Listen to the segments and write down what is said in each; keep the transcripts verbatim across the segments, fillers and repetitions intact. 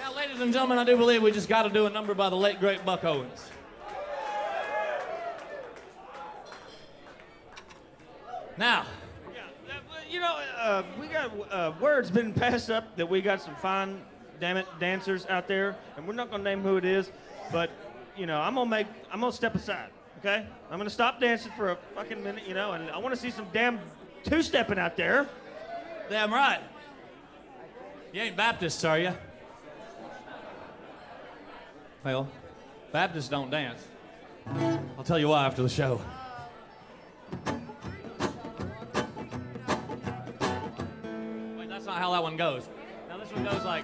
Now, ladies and gentlemen, I do believe we just got to do a number by the late, great Buck Owens. Now, you know, uh, we got uh, word's been passed up that we got some fine, damn it, dancers out there, and we're not gonna name who it is, but you know, I'm gonna make, I'm gonna step aside, okay? I'm gonna stop dancing for a fucking minute, you know, and I want to see some damn two-stepping out there. Damn right. You ain't Baptists, are you? Well, Baptists don't dance. I'll tell you why after the show. Wait, that's not how that one goes. Now this one goes like...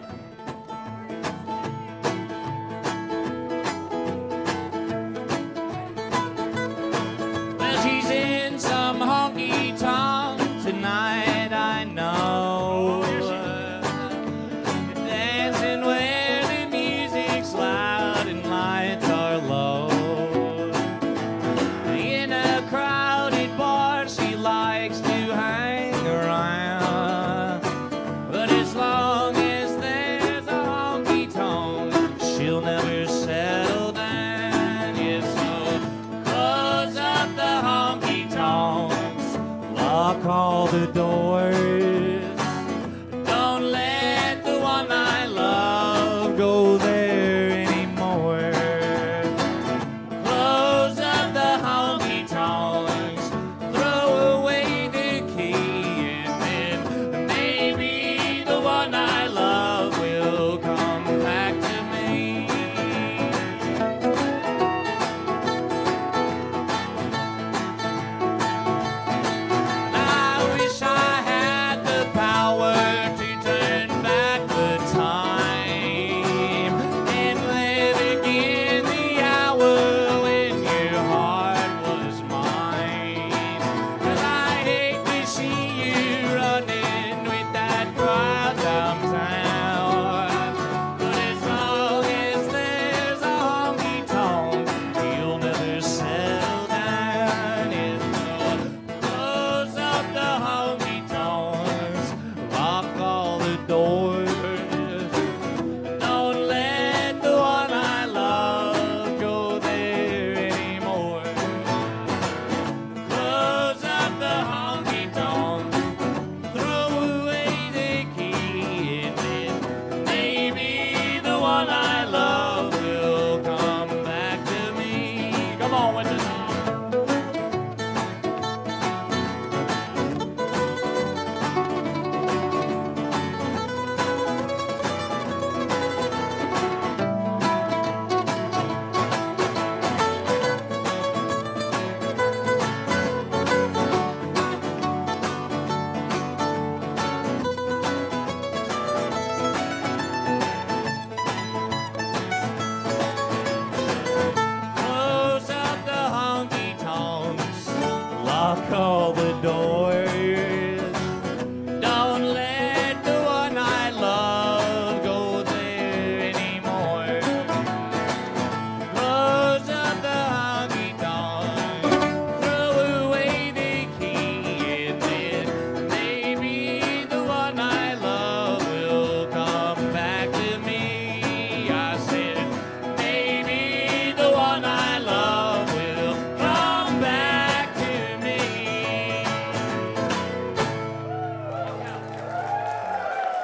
Well, she's in some honky-tonk tonight, I know. Dancing where the music's loud and lights are low. In a crowded bar, she likes to hang around. But as long as there's a honky-tonk, she'll never settle down. Yes, so close up the honky-tonks, lock all the doors. Don't let the one I love go there anymore. Close up the honky-tonks, throw away the key, and then maybe the one I love will come back to me. I wish I had the power to turn back the time and live again the hour when your heart was mine. 'Cause I hate to see you running with that crowd downtown. But as long as there's a honky-tonk, you'll never settle down. And so close up the honky-tonks, lock all the doors. Don't let the one I love go there anymore. Close up the honky-tonk, throw away the key, and then maybe the one I